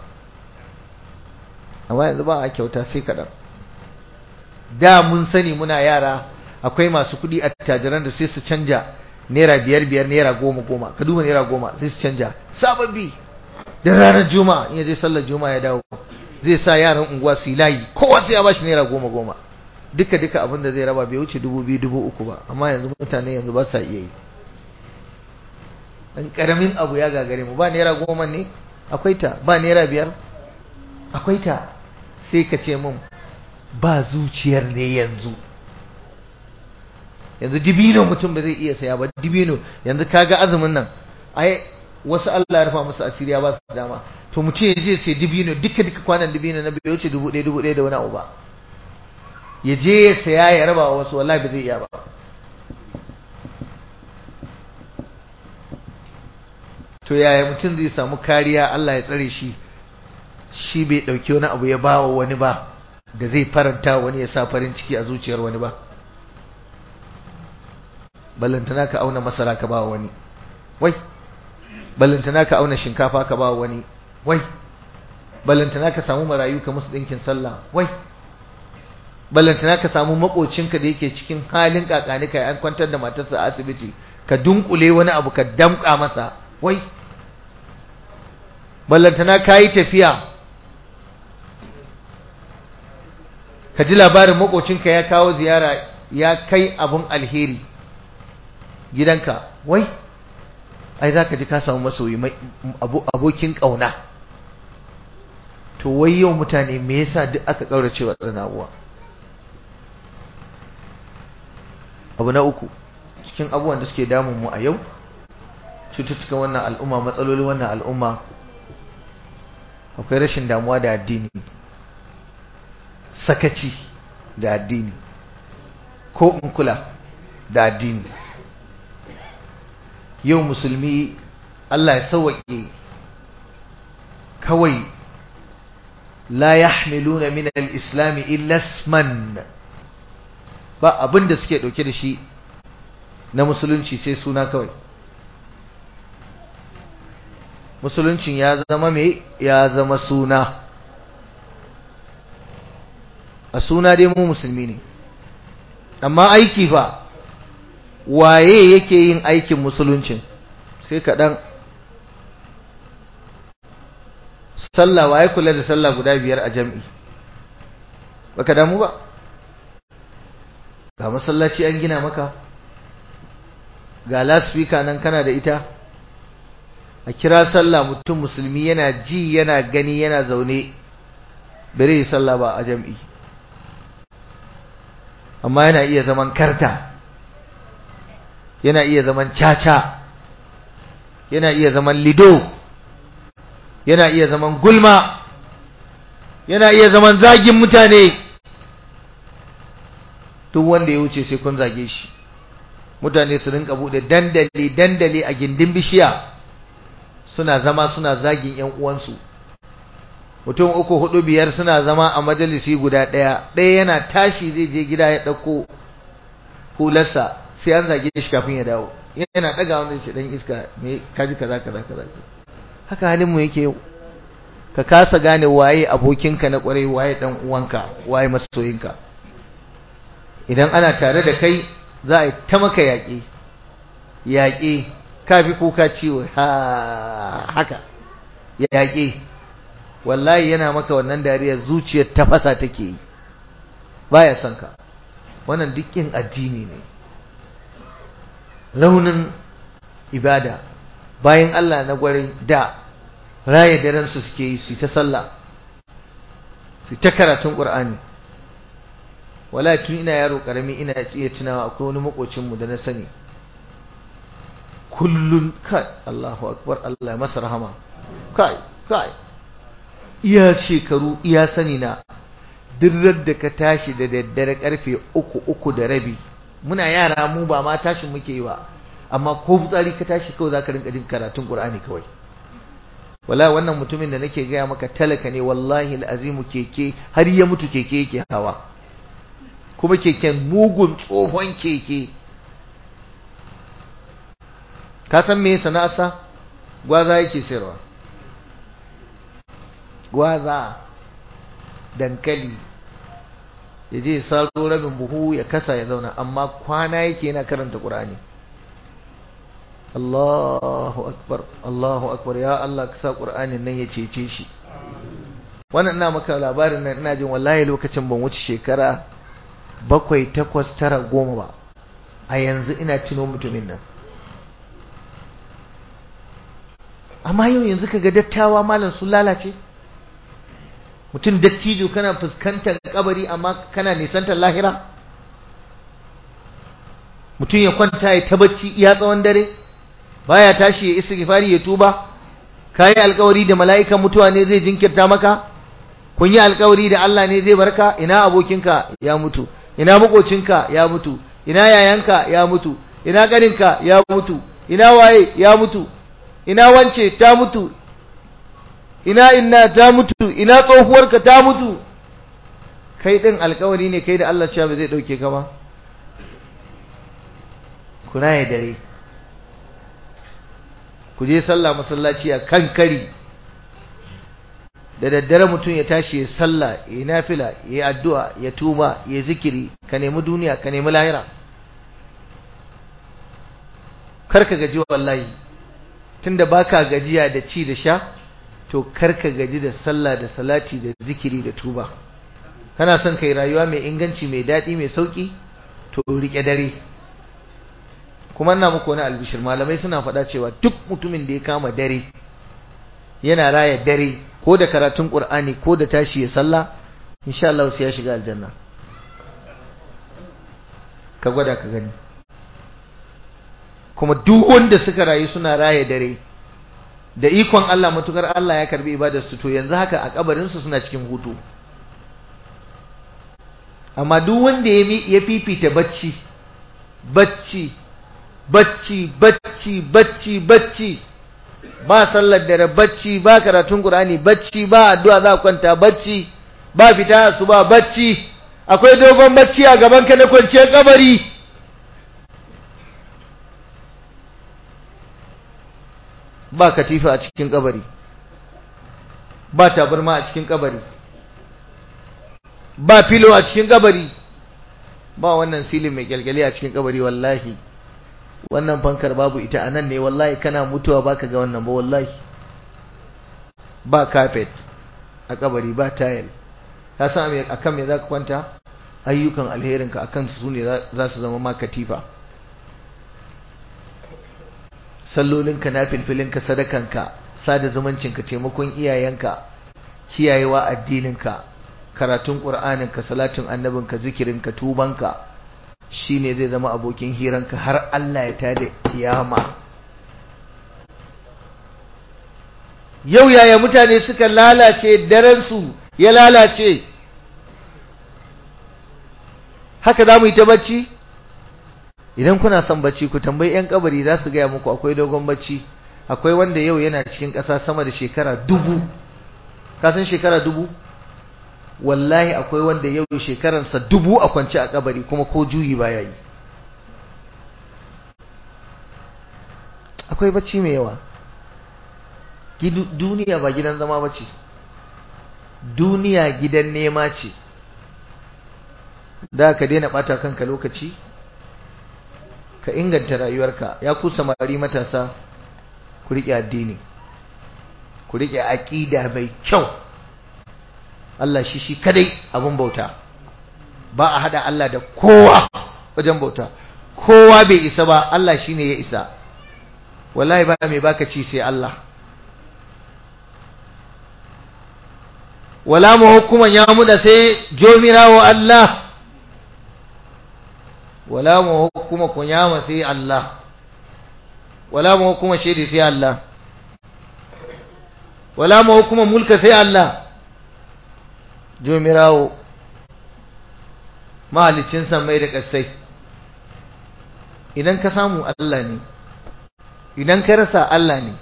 Amma yanzu ba a kyauta sai kaɗan. Da mun sani muna yara akwai masu kuɗi a tajiran da sai su canja naira biyar biyar naira goma goma, ka duba naira goma sai su canja sababbi. Da ranar juma'a in ya je sallar juma'a ya dawo zai sa yaran unguwa su yi layi, kowa sai ya bashi naira goma goma. Duka duka abin da zai raba bai wuce dubu biyu dubu uku ba. Amma yanzu mutane yanzu ba sa iya yi. Dan karamin abu ya gagare mu. Ba naira goma ne akwai ta, ba naira biyar akwai ta. Sai ka ce mun ba zuciyar ne yanzu. Yanzu dibino mutum ba zai iya saya ba. Dibino yanzu kaga azumin nan, ai wasu Allah ya rufa musu asiri ya ba su dama, to mutum ya je sai dibino duka duka kwanan dibino na bai wuce dubu ɗaya dubu ɗaya da wani abu ba. Ya je ya saya ya raba wasu, wallahi ba zai iya ba. To yaya mutum zai samu kariya Allah ya tsare shi, shi bai ɗauki wani abu ya ba wa wani ba da zai faranta wani, ya sa farin ciki a zuciyar wani ba. Ballantana ka auna masara ka ba wani, wai ballantana ka auna shinkafa ka ba wani, wai ballantana ka samu marayu ka musu ɗinkin sallah, wai ballantana ka samu makocinka da yake cikin halin kakanika an kwantar da matarsa a asibiti ka dunkule wani abu ka damƙa masa, wai ballantana ka yi tafiya ka ji labarin makocinka ya kawo ziyara ya kai abun alheri gidanka, wai ai za ka ji ka samu masoyi abokin ƙauna. To wai yau mutane me yasa duk aka ƙaurace wa ɗan abuwa? Abu na uku cikin abubuwan da suke damun mu a yau, cututtukan wannan al'umma, matsalolin wannan al'umma, akwai rashin damuwa da addini, sakaci da addini, ko in kula da addini. Yau musulmi Allah ya sauwaƙe kawai la yahmiluna min al-islam illa isman, ba abin da suke dauke da shi na musulunci sai suna kawai. Musuluncin ya zama me? Ya zama suna. A suna dai mu musulmi ne, amma aiki fa waye yake yin aikin musuluncin? Sai kaɗan. Sallah, waye kula da sallah guda biyar a jam'i? Baka damu ba? Ga masallaci an gina maka, ga lasfika nan kana da ita, a kira sallah mutum musulmi yana ji yana gani yana zaune bare yi sallah ba a jam'i, amma yana iya zaman karta, yana iya zaman caca, yana iya zaman lido, yana iya zaman gulma, yana iya zaman zagin mutane. Duk wanda ya wuce sai kun zage shi. Mutane su rinka bude dandali dandali a gindin bishiya suna zama suna zagin ƴan uwansu. Mutum uku hudu biyar suna zama a majalisi guda ɗaya, ɗaya yana tashi zai je gida ya ɗauko hularsa sai an zage shi kafin ya dawo. Yana ɗaga wanda ce dan iska me kaji kaza kaza kaza. Haka halin mu yake yau. Ka kasa gane waye abokinka na kwarai, waye dan uwanka, waye masoyinka. Idan ana tare da kai za a yi ta maka yaƙi, yaƙi kafi kuka ciwo haka yaƙi. Wallahi yana maka wannan dariya zuciyar tafasa take yi, baya son ka. Wannan dukkin addini ne, raunin ibada. Bayan Allah na gwarai da raye daren su suke yi, su ta sallah, su ta karatun Qur'ani. Wallahi tun ina yaro karami ina iya tunawa akwai wani makocin mu da na sani kullun, kai Allahu akbar, Allah ya masa rahama, kai kai iya shekaru iya sani na, dirrar da ka tashi da daddare karfe uku uku da rabi muna yara mu ba ma tashin muke yi ba, amma ko fitsari ka tashi kawai zaka rinka jin karatun Qur'ani kawai. Wallahi wannan mutumin da nake gaya maka talaka ne wallahi al'azimu, keke har ya mutu keke yake hawa, kuma keken mugun tsohon keke. Ka san me sana'arsa? Gwaza yake sayarwa, gwaza, dankali, ya je saro rabin buhu ya kasa ya zauna, amma kwana yake yana karanta Qur'ani. Allahu akbar, Allahu akbar, ya Allah ka sa Qur'anin nan ya cece shi. Wannan ina maka labarin nan ina jin wallahi lokacin ban wuce shekara bakwai takwas tara goma ba, a yanzu ina tuno mutumin nan. Amma yau yanzu kaga dattawa malam sun lalace. Mutum dattijo kana fuskantar kabari amma kana nisantar lahira. Mutum ya kwanta ya tabbaci iya tsawon dare, baya tashi ya istighfari ya tuba. Kai alƙawari da mala'ikan mutuwa ne zai jinkirta maka? Kun yi alƙawari da Allah ne zai barka? Ina abokinka ya mutu, ina makocinka ya mutu, ina yayanka ya mutu, ina ƙaninka ya mutu, ina waye ya mutu, ina wance ta mutu, ina inna ta mutu, ina tsohuwarka ta mutu. Kai din alƙawari ne kai da Allah cewa ba zai dauke ka ba. Kuna ya dare, ku je sallah masallaci a kan kari, da daddare mutum ya tashi ya sallah, ya nafila, ya addu'a, ya tuba, ya zikiri, ka nemi duniya, ka nemi lahira. Karka gaji wallahi, tunda baka gajiya da ci da sha, to karka gaji da sallah da salati da zikiri da tuba. Kana son kai rayuwa mai inganci, mai daɗi, mai sauki, to rike dare. Kuma ina muku wani albishir, malamai suna faɗa cewa duk mutumin da ya kama dare yana raya dare, ko da karatun Qur'ani ko da tashi ya sallah, insha Allah sai ya shiga aljanna. Ka gwada ka gani. Kuma duk wanda suka rayu suna raya dare, da ikon Allah matukar Allah ya karbi ibadar su, to yanzu haka a kabarin su suna cikin hutu. Amma duk wanda ya fifita bacci bacci bacci bacci bacci bacci, ba sallar dare bacci, ba karatun Qur'ani bacci, ba addu'a za kwanta bacci, ba fita su ba bacci, akwai dogon bacci a gaban ka na kwanciyar kabari. Ba katifa a cikin kabari, ba tabarma a cikin kabari, ba filo a cikin kabari, ba wannan silin mai kyalkyali a cikin kabari. Wallahi wannan fankar babu ita anan ne, wallahi kana mutuwa baka ga wannan ba. Wallahi ba carpet a kabari, ba tile. Ka san akan me zaka kwanta? Ayyukan alherinka akan su ne za su zama ma katifa. Sallolinka, nafilfilinka, sadakanka, sada zumuncinka, taimakon iyayenka, kiyayewa addininka, karatun Qur'aninka, salatin annabinka, zikirinka, tubanka, shine zai zama abokin hiranka har Allah ya tada kiyama. Yau yaya mutane suka lalace, daren su ya lalace. Haka za mu yi ta bacci? Idan kuna son bacci ku tambayi yan kabari, za su gaya muku akwai dogon bacci. Akwai wanda yau yana cikin ƙasa sama da shekara dubu. Ka san shekara dubu? Wallahi akwai wanda yau shekararsa dubu a kwance a kabari kuma ko juyi baya yi. Akwai bacci mai yawa. Duniya ba gidan zama bace, duniya gidan nema ce. Da ka daina bata kanka lokaci, ka inganta rayuwarka. Ya ku samari matasa, ku rike addini, ku rike aqida mai kyau. Allah shi shi kadai abun bauta, ba a hada Allah da kowa wajen bauta. Kowa bai isa ba, Allah shine ya isa. Wallahi ba mai baka ci sai Allah. Wala mu hukuman ya muda sai jomirawo Allah, wala mu hukuma kunyama sai Allah, wala mu hukuma shaidi sai Allah, wala mu hukuma mulka sai Allah. Jomirawo mahalicin samai da ƙasai, idan ka samu Allah ne, idan ka rasa Allah ne,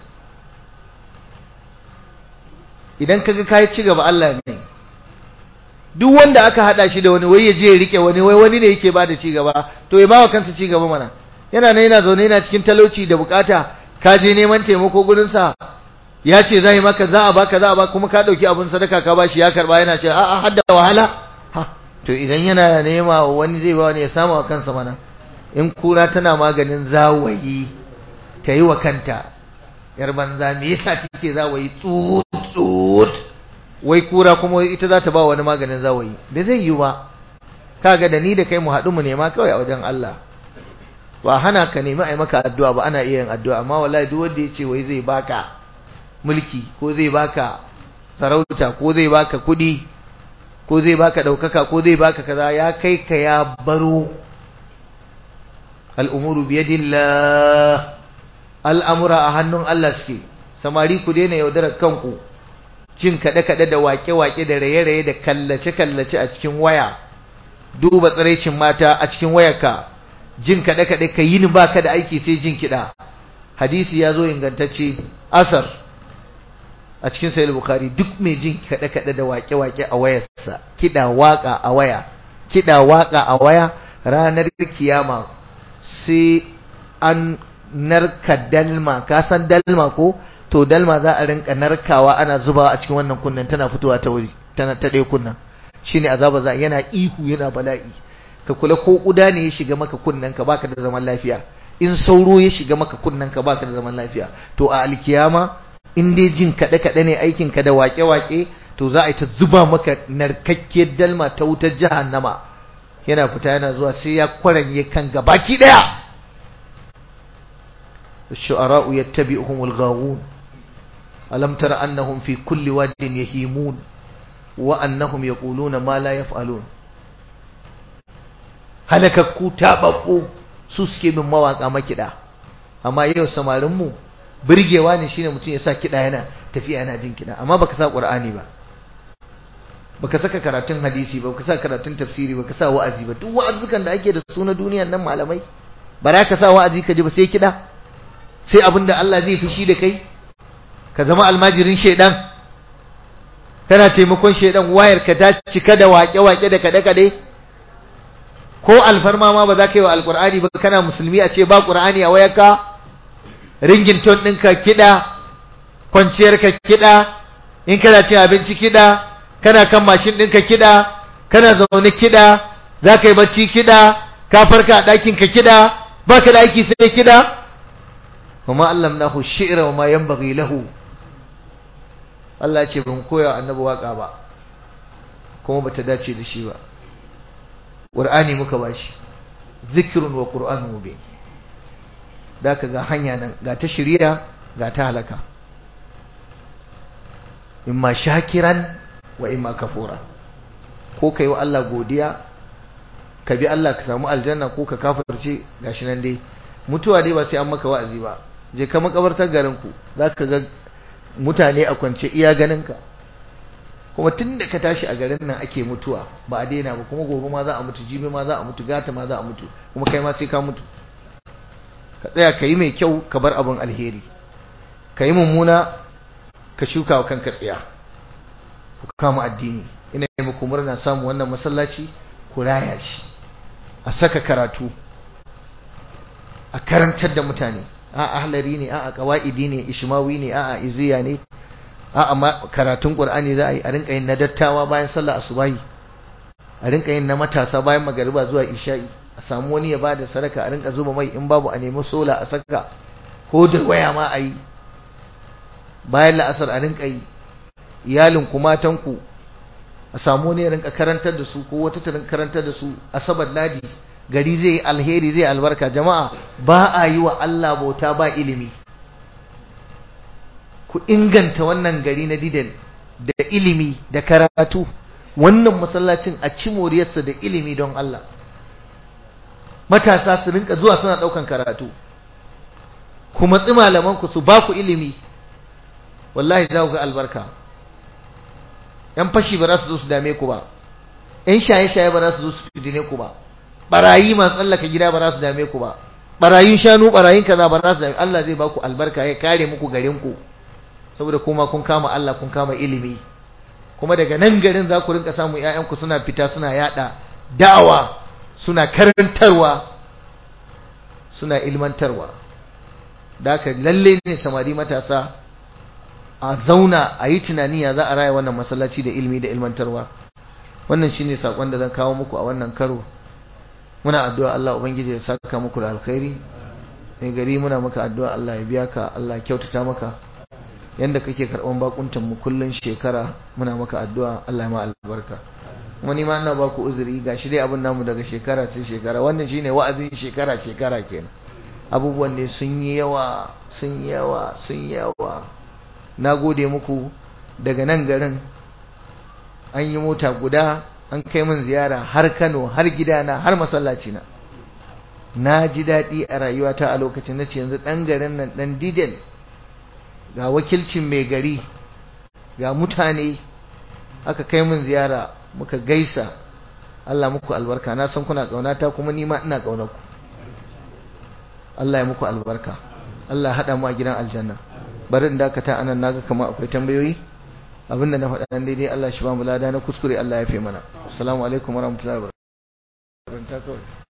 idan ka ga kayi ci gaba Allah ne. Duk wanda aka hada shi da wani wai ya je ya rike wani wai wani ne yake bada ci gaba, to ya bawa kansa ci gaba mana. Yana nan yana zaune yana cikin talauci da bukata, ka je neman taimako gurin sa, ya ce zai maka za a baka za a baka, kuma ka dauki abun sadaka ka bashi ya karba, yana ce a'a hadda wahala. Ha, to idan yana nema wani zai ba wani ya samu wa kansa mana. In kura tana maganin zawayi ta yi wa kanta, yar banza me yasa take zawayi tsut tsut, wai kura kuma ita za ta ba wani maganin zawayi? bai zai yi ba. Kaga da ni da kai mu haɗu mu nema kawai a wajen Allah. Ba hana ka nemi a yi maka addu'a ba, ana iya yin addu'a, amma wallahi duk wanda ya ce wai zai baka mulki ko zai baka sarauta ko zai baka kuɗi ko zai baka ɗaukaka ko zai baka kaza, ya kai ka ya baro. al'umuru biyadillah, al'amura a hannun Allah suke. Samari ku daina yaudarar kanku, jin kaɗe-kaɗe da waƙe-waƙe da raye-raye da kallace-kallace a cikin waya, duba tsiraicin mata a cikin wayarka, jin kaɗe-kaɗe ka yi ni ba ka da aiki sai jin kiɗa. Hadisi ya zo ingantacce, asar a cikin sahih Bukhari, duk mai jin kaɗe-kaɗe da waƙe-waƙe a wayarsa, kiɗa waƙa a waya, kiɗa waƙa a waya, ranar kiyama sai an narka dalma. Ka san dalma ko? To dalma za a rinka narkawa ana zubawa a cikin wannan kunnen, tana fitowa ta wuri, tana ta ɗaya kunnen. Shine azaba za, yana ihu yana bala'i. Ka kula ko kuda ne ya shiga maka kunnen ka baka da zaman lafiya, in sauro ya shiga maka kunnen ka baka da zaman lafiya. To a alkiyama in dai jin kaɗe kaɗe ne aikin ka da waƙe waƙe, to za a yi ta zuba maka narkakkiyar dalma ta wutar jahannama. Yana fita yana zuwa sai ya kwaranye kan gabaki daya. الشعراء يتبعهم الغاوون ألم تر أنهم في كل واد يهيمون وأنهم يقولون ما لا يفعلون. halakakku taɓaɓɓu su suke bin mawaƙa makiɗa, amma yau samarinmu birgewa ne shine mutum ya sa kiɗa yana tafiya yana jin kiɗa, amma baka sa ƙur'ani ba, baka saka karatun hadisi ba, baka sa karatun tafsiri, baka sa wa'azi ba. Duk wa'azukan da ake da su na duniyan nan malamai, ba za ka sa wa'azi ka ji ba sai kiɗa, sai abinda Allah zai fushi da kai, ka zama almajirin shaidan, kana taimakon shaidan, wayar ka ta cika da waƙe-waƙe da kaɗe-kaɗe. Ko alfarma ma ba za ka yi wa alƙur'ani ba, kana musulmi a ce ba ƙur'ani a wayarka, ringin ton ɗinka kiɗa, kwanciyarka kiɗa, in kana cin abinci kiɗa, kana kan mashin ɗinka kiɗa, kana zaune kiɗa, za ka yi bacci kiɗa, ka farka a ɗakinka kiɗa, ba ka da aiki sai kiɗa. وما علمناه الشعر وما ينبغي له. Allah ya ce ban koya annabi waka ba, kuma bata dace da shi ba. Qur'ani muka bashi, zikrun wa qur'anun mubin. Da ka ga hanya nan, ga ta shiriya ga ta halaka. Imma shakiran wa imma kafura. Ko kai wa Allah godiya ka bi Allah ka samu aljanna, ko ka kafirce. Gashi nan dai mutuwa dai ba sai an maka wa'azi ba. Je ka makabartar garinku, za ka ga mutane a kwance iya ganinka, kuma tun da ka tashi a garin nan ake mutuwa, ba a daina ba, kuma gobe ma za a mutu, jibi ma za a mutu, gata ma za a mutu, kuma kai ma sai ka mutu. Ka tsaya ka yi mai kyau, ka bar abin alheri, ka yi mummuna ka shuka wa kanka tsaya. Ku kama addini. Ina yi muku murna samu wannan masallaci, ku raya shi, a saka karatu, a karantar da mutane. A'a ahlari ne, a'a qawaidi ne, ishmawi ne, a'a iziya ne, a'a karatun qur'ani za a yi. A rinka yin na dattawa bayan sallar asubahi, a rinka yin na matasa bayan magariba zuwa isha'i. A samu wani ya bada sadaka, a rinka zuba mai, in babu a nemi sola a saka, ko da waya ma a yi. Bayan la'asar a rinka yi. Iyalin ku, matan ku, a samu wani ya rinka karantar da su, ko wata ta rinka karantar da su. Asabar ladi gari zai yi alheri, zai albarka. Jama'a ba a yi wa Allah bauta ba ilimi. Ku inganta wannan gari na Didel da ilimi da karatu. Wannan masallacin a ci moriyarsa da ilimi don Allah. Matasa su rinka zuwa suna daukan karatu, ku matsi malaman ku su ba ku ilimi, wallahi za ku ga albarka. Yan fashi ba za su zo su dame ku ba, yan shaye-shaye ba za su zo su fitine ku ba, barayi masu tsallaka gida ba za su dame ku ba, barayin shanu barayin kaza ba za su Allah zai baku albarka ya kare muku garin ku saboda kuma kun kama Allah kun kama ilimi kuma daga nan garin za ku rinka samu ƴaƴanku suna fita suna yada da'awa suna karantarwa suna ilmantarwa da haka lalle ne samari matasa a zauna a yi tunani ya za a raya wannan masallaci da ilimi da ilmantarwa. Wannan shine sakon da zan kawo muku a wannan karo. Muna addu'a Allah ubangiji ya saka muku da alkhairi. Mai gari muna maka addu'a Allah ya biya ka, Allah ya kyautata maka yanda kake karban bakuntan mu kullun shekara. Muna maka addu'a Allah ya ma albarka. Wani ma ina ba ku uzuri gashi dai abin namu daga shekara sai shekara. Wannan shine wa'azin shekara shekara kenan. Abubuwan ne sun yi yawa sun yi yawa sun yi yawa. Na gode muku daga nan garin an yi mota guda an kai min ziyara har Kano har gidana har masallaci na. Na ji daɗi a rayuwata a lokacin na ce yanzu ɗan garin nan ɗan didel ga wakilcin mai gari ga mutane aka kai min ziyara muka gaisa. Allah muku albarka, na san kuna ƙaunata kuma ni ma ina ƙaunar ku. Allah ya muku albarka, Allah ya haɗa mu a gidan aljanna. Bari in dakata anan, naga kamar akwai tambayoyi. Abinda na faɗa daidai Allah shi ba mu lada, na kuskure Allah ya fi mana. Assalamu alaikum warahmatullahi wabarakatuh.